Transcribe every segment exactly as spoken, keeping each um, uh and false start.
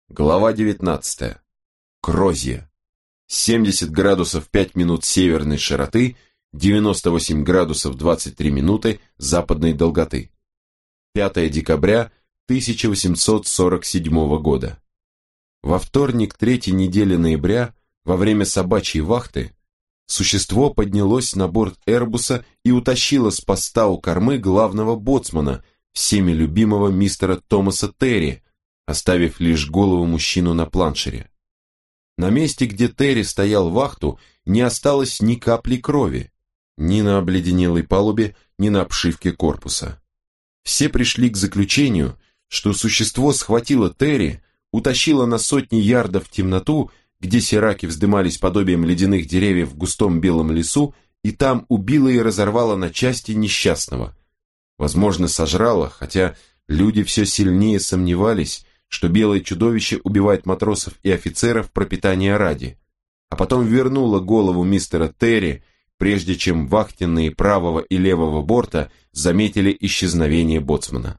Глава девятнадцатая. Крозья. семьдесят градусов пять минут северной широты, девяносто восемь градусов двадцать три минуты западной долготы. пятое декабря тысяча восемьсот сорок седьмого года. Во вторник третьей недели ноября, во время собачьей вахты, существо поднялось на борт Эрбуса и утащило с поста у кормы главного боцмана, всеми любимого мистера Томаса Терри, оставив лишь голову мужчину на планшере. На месте, где Терри стоял вахту, не осталось ни капли крови, ни на обледенелой палубе, ни на обшивке корпуса. Все пришли к заключению, что существо схватило Терри, утащило на сотни ярдов в темноту, где сираки вздымались подобием ледяных деревьев в густом белом лесу, и там убило и разорвало на части несчастного. Возможно, сожрало, хотя люди все сильнее сомневались, что белое чудовище убивает матросов и офицеров пропитания ради, а потом вернуло голову мистера Терри, прежде чем вахтенные правого и левого борта заметили исчезновение боцмана.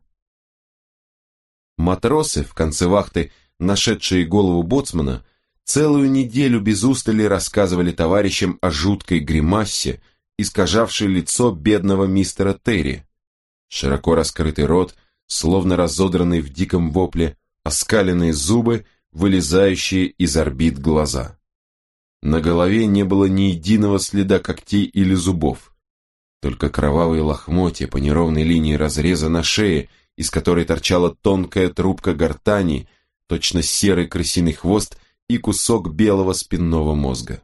Матросы, в конце вахты, нашедшие голову боцмана, целую неделю без устали рассказывали товарищам о жуткой гримасе, искажавшей лицо бедного мистера Терри. Широко раскрытый рот, словно разодранный в диком вопле, оскаленные зубы, вылезающие из орбит глаза. На голове не было ни единого следа когтей или зубов, только кровавые лохмотья по неровной линии разреза на шее, из которой торчала тонкая трубка гортани, точно серый крысиный хвост и кусок белого спинного мозга.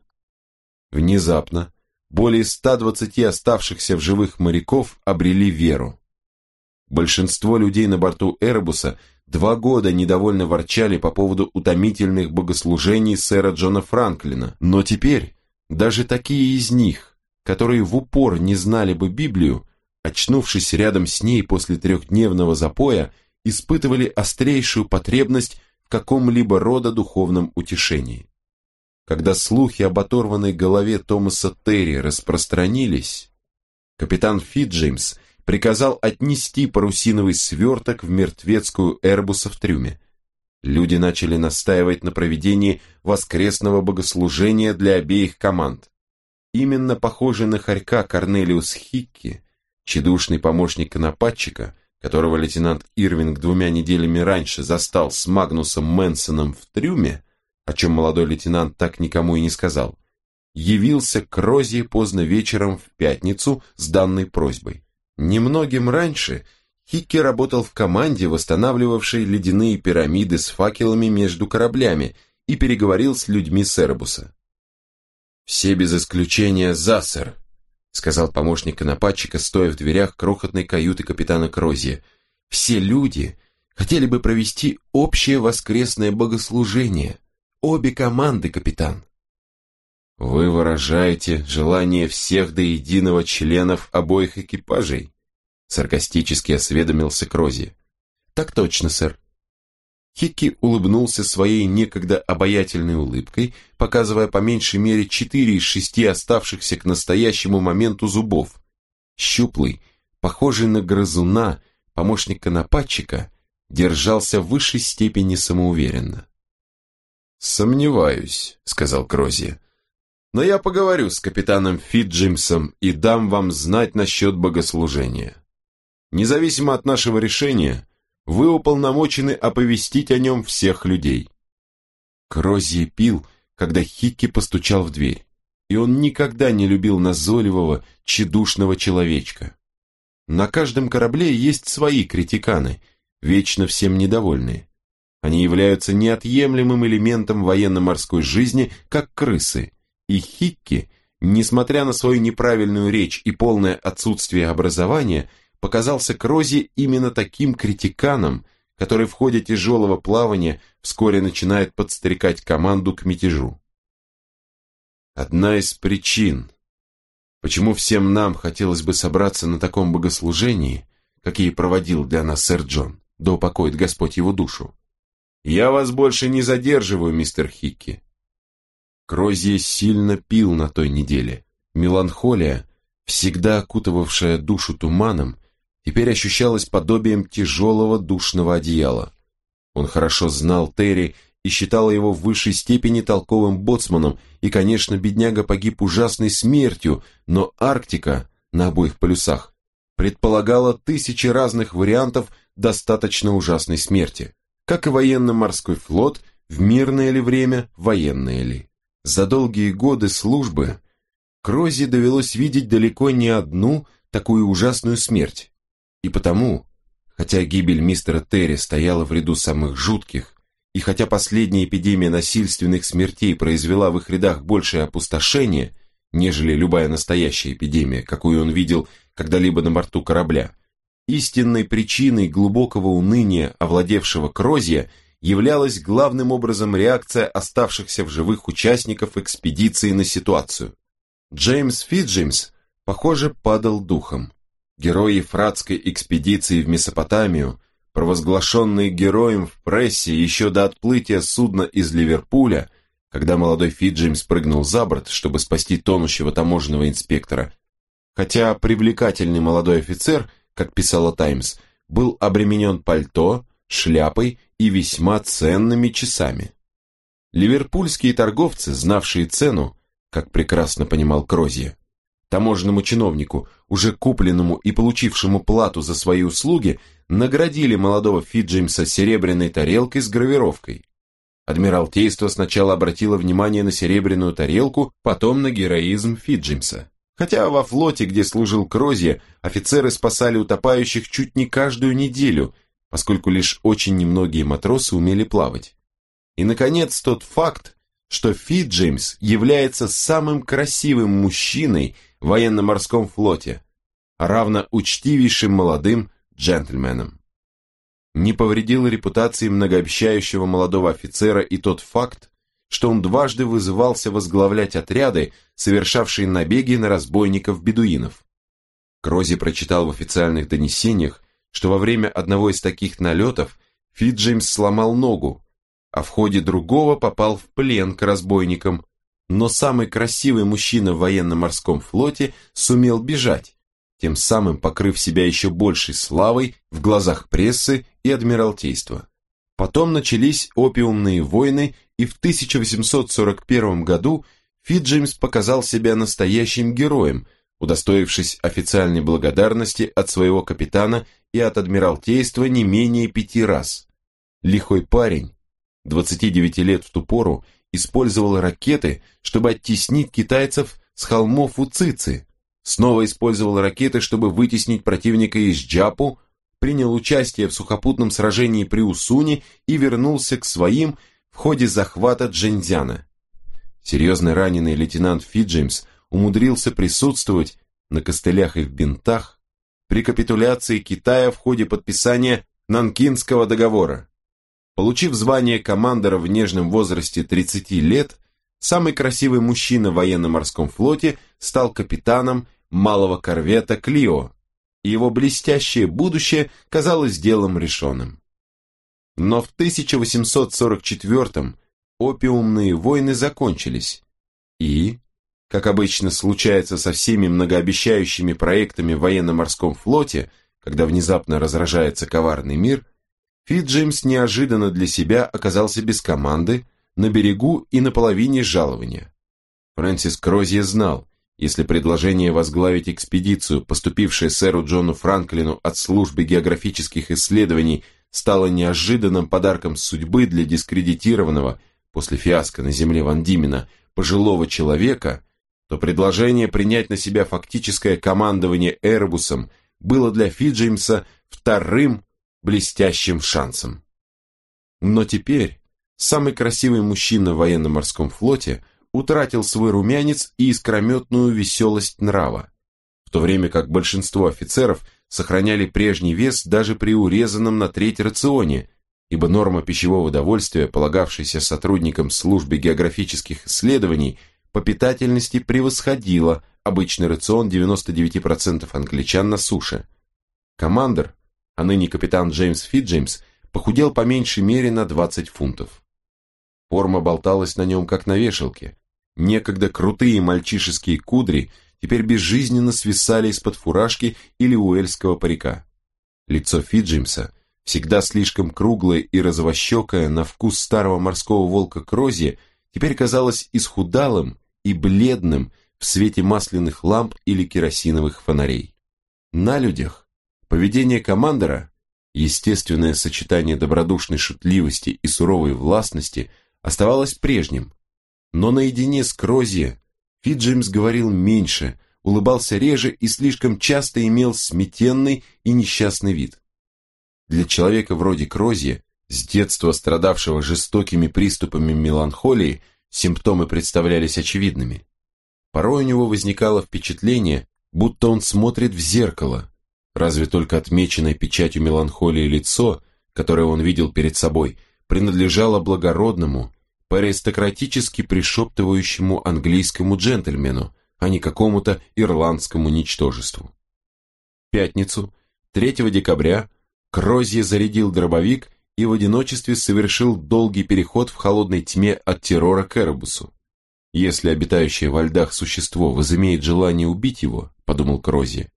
Внезапно более ста двадцати оставшихся в живых моряков обрели веру. Большинство людей на борту Эрбуса два года недовольно ворчали по поводу утомительных богослужений сэра Джона Франклина, но теперь даже такие из них, которые в упор не знали бы Библию, очнувшись рядом с ней после трехдневного запоя, испытывали острейшую потребность в каком-либо рода духовном утешении. Когда слухи об оторванной голове Томаса Терри распространились, капитан Фитджеймс приказал отнести парусиновый сверток в мертвецкую Эрбуса в трюме. Люди начали настаивать на проведении воскресного богослужения для обеих команд. Именно похожий на хорька Корнелиус Хикки, тщедушный помощник конопатчика, которого лейтенант Ирвинг двумя неделями раньше застал с Магнусом Мэнсоном в трюме, о чем молодой лейтенант так никому и не сказал, явился к Розии поздно вечером в пятницу с данной просьбой. Немногим раньше Хикки работал в команде, восстанавливавшей ледяные пирамиды с факелами между кораблями, и переговорил с людьми с Эрбуса. «Все без исключения за, сэр», — сказал помощник конопатчика, стоя в дверях крохотной каюты капитана Крозья. «Все люди хотели бы провести общее воскресное богослужение. Обе команды, капитан». «Вы выражаете желание всех до единого членов обоих экипажей?» Саркастически осведомился Крозья. «Так точно, сэр». Хикки улыбнулся своей некогда обаятельной улыбкой, показывая по меньшей мере четыре из шести оставшихся к настоящему моменту зубов. Щуплый, похожий на грызуна, помощник конопатчика, держался в высшей степени самоуверенно. «Сомневаюсь», — сказал Крозья. «Но я поговорю с капитаном Фитджеймсом и дам вам знать насчет богослужения. Независимо от нашего решения, вы уполномочены оповестить о нем всех людей». Крозья пил, когда Хикки постучал в дверь, и он никогда не любил назойливого, тщедушного человечка. На каждом корабле есть свои критиканы, вечно всем недовольные. Они являются неотъемлемым элементом военно-морской жизни, как крысы, и Хикки, несмотря на свою неправильную речь и полное отсутствие образования, показался Крозье именно таким критиканом, который в ходе тяжелого плавания вскоре начинает подстрекать команду к мятежу. Одна из причин, почему всем нам хотелось бы собраться на таком богослужении, какие проводил для нас сэр Джон, да упокоит Господь его душу. Я вас больше не задерживаю, мистер Хикки. Крозье сильно пил на той неделе. Меланхолия, всегда окутывавшая душу туманом, теперь ощущалась подобием тяжелого душного одеяла. Он хорошо знал Терри и считала его в высшей степени толковым боцманом, и, конечно, бедняга погиб ужасной смертью, но Арктика на обоих полюсах предполагала тысячи разных вариантов достаточно ужасной смерти, как и военно-морской флот, в мирное ли время, военное ли. За долгие годы службы Крози довелось видеть далеко не одну такую ужасную смерть, и потому, хотя гибель мистера Терри стояла в ряду самых жутких, и хотя последняя эпидемия насильственных смертей произвела в их рядах большее опустошение, нежели любая настоящая эпидемия, какую он видел когда-либо на борту корабля, истинной причиной глубокого уныния, овладевшего Крозья, являлась главным образом реакция оставшихся в живых участников экспедиции на ситуацию. Джеймс Фитджеймс, похоже, падал духом. Герои ефратской экспедиции в Месопотамию, провозглашенные героем в прессе еще до отплытия судна из Ливерпуля, когда молодой Фитджеймс прыгнул за борт, чтобы спасти тонущего таможенного инспектора, хотя привлекательный молодой офицер, как писала «Таймс», был обременен пальто, шляпой и весьма ценными часами. Ливерпульские торговцы, знавшие цену, как прекрасно понимал Крозье, таможенному чиновнику, уже купленному и получившему плату за свои услуги, наградили молодого Фитджеймса серебряной тарелкой с гравировкой. Адмиралтейство сначала обратило внимание на серебряную тарелку, потом на героизм Фитджеймса. Хотя во флоте, где служил Крозье, офицеры спасали утопающих чуть не каждую неделю, поскольку лишь очень немногие матросы умели плавать. И, наконец, тот факт, что Фитджеймс является самым красивым мужчиной в военно-морском флоте, а равно учтивейшим молодым джентльменом. Не повредил репутации многообещающего молодого офицера и тот факт, что он дважды вызывался возглавлять отряды, совершавшие набеги на разбойников-бедуинов. Крози прочитал в официальных донесениях, что во время одного из таких налетов Фитджеймс сломал ногу, а в ходе другого попал в плен к разбойникам, но самый красивый мужчина в военно-морском флоте сумел бежать, тем самым покрыв себя еще большей славой в глазах прессы и адмиралтейства. Потом начались опиумные войны, и в тысяча восемьсот сорок первом году Фитджеймс показал себя настоящим героем, удостоившись официальной благодарности от своего капитана и от адмиралтейства не менее пяти раз. Лихой парень, двадцати девяти лет в ту пору, использовал ракеты, чтобы оттеснить китайцев с холмов Уцици, снова использовал ракеты, чтобы вытеснить противника из Джапу, принял участие в сухопутном сражении при Усуне и вернулся к своим в ходе захвата Джэньцзяна. Серьезно раненый лейтенант Фитджеймс умудрился присутствовать на костылях и в бинтах при капитуляции Китая в ходе подписания Нанкинского договора. Получив звание командора в нежном возрасте тридцати лет, самый красивый мужчина в военно-морском флоте стал капитаном малого корвета «Клио», и его блестящее будущее казалось делом решенным. Но в тысяча восемьсот сорок четвёртом опиумные войны закончились, и, как обычно случается со всеми многообещающими проектами в военно-морском флоте, когда внезапно разражается коварный мир, Фитджеймс неожиданно для себя оказался без команды, на берегу и на половине жалования. Фрэнсис Крозье знал, если предложение возглавить экспедицию, поступившее сэру Джону Франклину от службы географических исследований, стало неожиданным подарком судьбы для дискредитированного после фиаско на земле Ван Димена пожилого человека, то предложение принять на себя фактическое командование Airbus'ом было для Фитджеймса вторым блестящим шансом. Но теперь самый красивый мужчина в военно-морском флоте утратил свой румянец и искрометную веселость нрава, в то время как большинство офицеров сохраняли прежний вес даже при урезанном на треть рационе, ибо норма пищевого довольствия, полагавшаяся сотрудникам службы географических исследований, по питательности превосходила обычный рацион девяноста девяти процентов англичан на суше. Командор, а ныне капитан Джеймс Фитджеймс, похудел по меньшей мере на двадцать фунтов. Форма болталась на нем, как на вешалке. Некогда крутые мальчишеские кудри теперь безжизненно свисали из-под фуражки или уэльского парика. Лицо Фитджеймса Всегда слишком круглая и розовощекая на вкус старого морского волка Крозье теперь казалось исхудалым и бледным в свете масляных ламп или керосиновых фонарей. На людях поведение командора, естественное сочетание добродушной шутливости и суровой властности, оставалось прежним, но наедине с Крозье Фитджеймс говорил меньше, улыбался реже и слишком часто имел сметенный и несчастный вид. Для человека вроде Крозье, с детства страдавшего жестокими приступами меланхолии, симптомы представлялись очевидными. Порой у него возникало впечатление, будто он смотрит в зеркало, разве только отмеченное печатью меланхолии лицо, которое он видел перед собой, принадлежало благородному, по-аристократически пришептывающему английскому джентльмену, а не какому-то ирландскому ничтожеству. В пятницу, третьего декабря, Крозье зарядил дробовик и в одиночестве совершил долгий переход в холодной тьме от террора к Эребусу. «Если обитающее во льдах существо возымеет желание убить его», — подумал Крозье,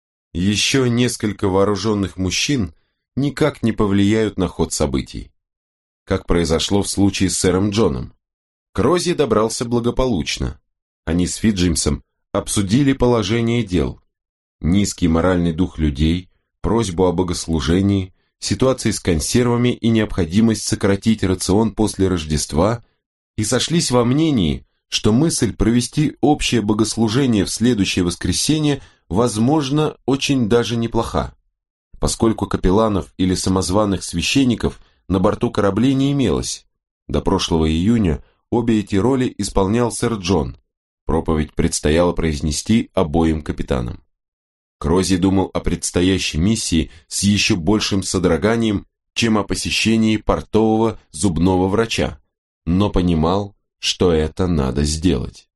«еще несколько вооруженных мужчин никак не повлияют на ход событий». Как произошло в случае с сэром Джоном. Крозье добрался благополучно. Они с Фитджеймсом обсудили положение дел, низкий моральный дух людей, просьбу о богослужении, ситуации с консервами и необходимость сократить рацион после Рождества, и сошлись во мнении, что мысль провести общее богослужение в следующее воскресенье, возможно, очень даже неплоха, поскольку капелланов или самозваных священников на борту кораблей не имелось. До прошлого июня обе эти роли исполнял сэр Джон, проповедь предстояло произнести обоим капитанам. Крозье думал о предстоящей миссии с еще большим содроганием, чем о посещении портового зубного врача, но понимал, что это надо сделать.